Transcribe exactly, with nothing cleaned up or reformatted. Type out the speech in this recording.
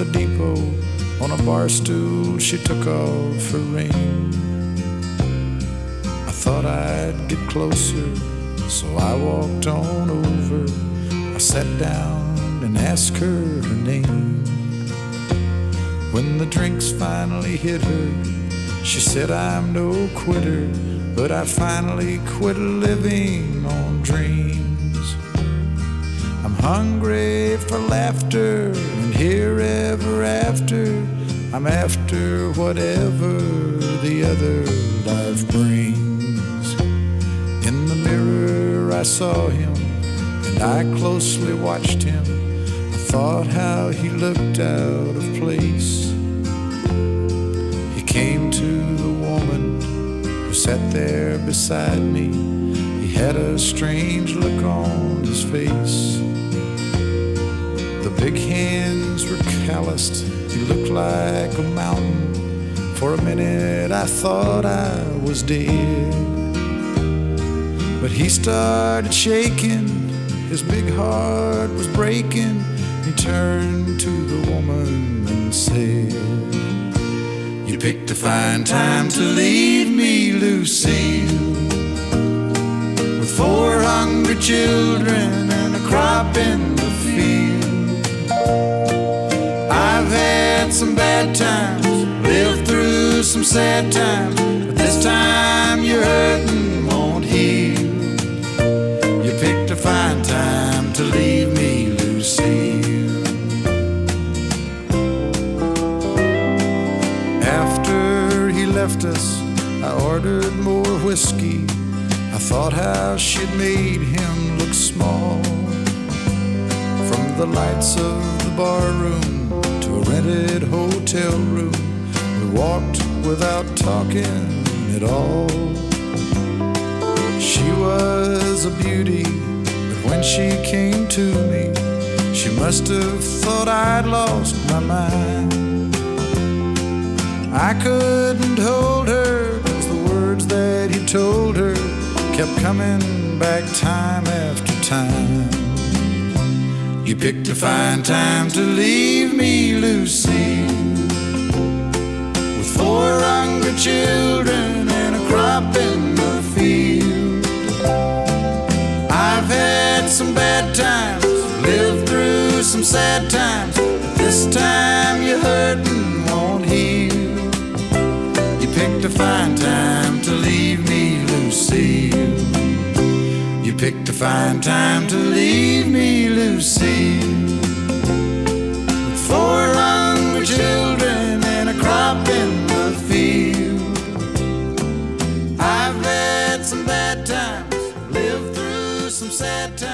the depot. On a bar stool she took off her ring. I thought I'd get closer, so I walked on over. I sat down and asked her her name. When the drinks finally hit her, she said, I'm no quitter, but I finally quit living on dreams. I'm hungry for laughter, and here ever after, I'm after whatever the other life brings. In the mirror I saw him, and I closely watched him. I thought how he looked out of place. He came to the woman who sat there beside me. He had a strange look on his face. The big hands were calloused. He looked like a mountain. For a minute I thought I was dead. But he started shaking. His big heart was breaking. He turned to the woman and said, you picked a fine time to leave me, Lucille, with four hungry children and a crop in the field. I've had some bad times, lived through some sad times, but this time your hurting won't heal. You picked a fine time to leave me, Lucille. After he left us, I ordered more whiskey. I thought how she'd made him look small. From the lights of the bar room to a rented hotel room, we walked without talking at all. She was a beauty, but when she came to me, she must have thought I'd lost my mind. I couldn't hold her, 'cause the words that he told her kept coming back time after time. You picked a fine time to leave me, Lucille, with four hungry children and a crop in the field. I've had some bad times, lived through some sad times, but this time you're hurting won't heal. You picked a fine time to leave me, Lucille. You picked a fine time to leave me, Lucille, with four hungry children and a crop in the field. I've had some bad times, lived through some sad times.